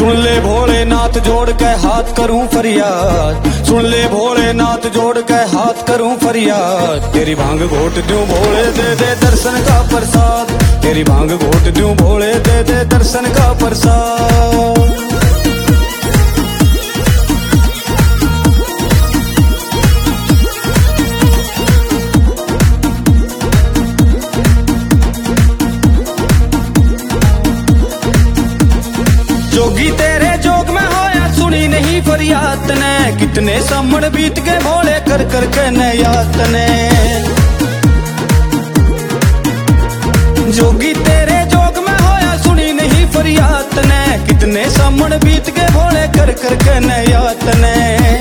सुन ले भोलेनाथ जोड़ के हाथ करूं फरियाद, सुन ले भोलेनाथ जोड़ के हाथ करूं फरियाद। तेरी भांग घोट दूं भोले दे दे दर्शन का प्रसाद, तेरी भांग घोट दूं भोले दे दे दर्शन का प्रसाद। जोगी तेरे जोग में होया सुनी नहीं फरियाद ने, कितने सामण बीत के भोले कर कर के न याद ने। जोगी तेरे जोग में होया सुनी नहीं फरियाद ने, कितने सामण बीत के भोले कर कर के न याद ने।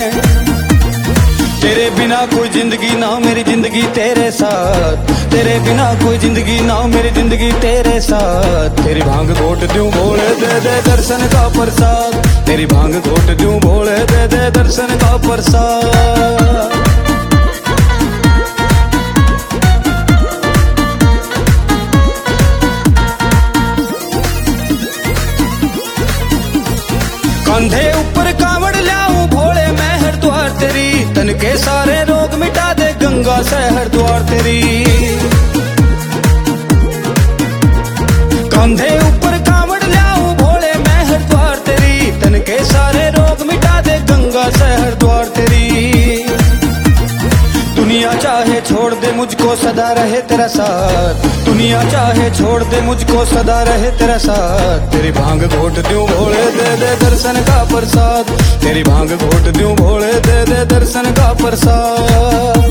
तेरे बिना कोई जिंदगी ना मेरी जिंदगी तेरे साथ, तेरे बिना कोई जिंदगी ना मेरी जिंदगी तेरे साथ। तेरी भांग घोट दूं भोले दे दे दर्शन का प्रसाद, तेरी भांग घोट दूं भोले दे दे दर्शन का प्रसाद। कंधे ऊपर कावड़ लाऊं भोले मैं हरिद्वार तेरी, तन के सारे रोग मिटा दे गंगा से हरिद्वार तेरी। कंधे ऊपर कावड़ लाऊं भोले मैं हरिद्वार तेरी, तन के सारे रोग मिटा दे गंगा से हरिद्वार तेरी। दुनिया चाहे छोड़ दे मुझको सदा रहे तेरा साथ, दुनिया चाहे छोड़ दे मुझको सदा रहे तेरा साथ। तेरी भांग घोट दूं भोले दे दे दर्शन का प्रसाद, तेरी भांग घोट दूं भोले दे दे दर्शन का प्रसाद।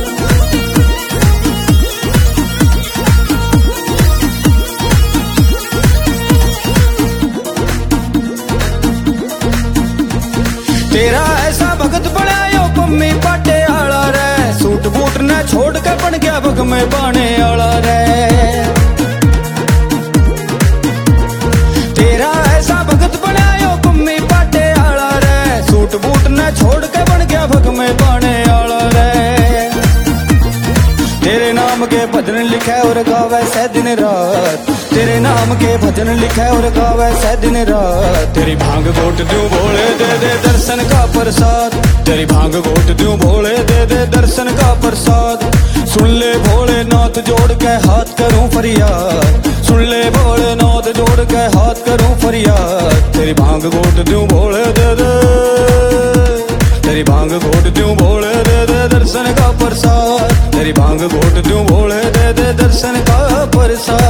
तेरा ऐसा भगत बनायो पम्मी पाटे आला रे, सूट बूट न छोड़ के बन गया भग में बाने आला रे। तेरा ऐसा भगत बनायो पम्मी पाटे आला रे, सूट बूट न छोड़ के बन गया भग में बाने आला रे। तेरे नाम के भजन लिखे और गावे से दिन रात, तेरे नाम के भजन लिखे और गावे से दिन रात। तेरी भांग घोट दूं भोले दे दे दर्शन का प्रसाद, तेरी भांग घोट दूं भोले दे दे दर्शन का प्रसाद। सुन ले भोलेनाथ जोड़ के हाथ करूं फरियाद, सुन ले भोलेनाथ जोड़ के हाथ करूं फरियाद। तेरी भांग घोट दूं भोले दे दे, तेरी भांग घोट दूं भोले दे दे दर्शन का प्रसाद, तेरी भांग घोट दूं भोले दे दे दर्शन का प्रसाद।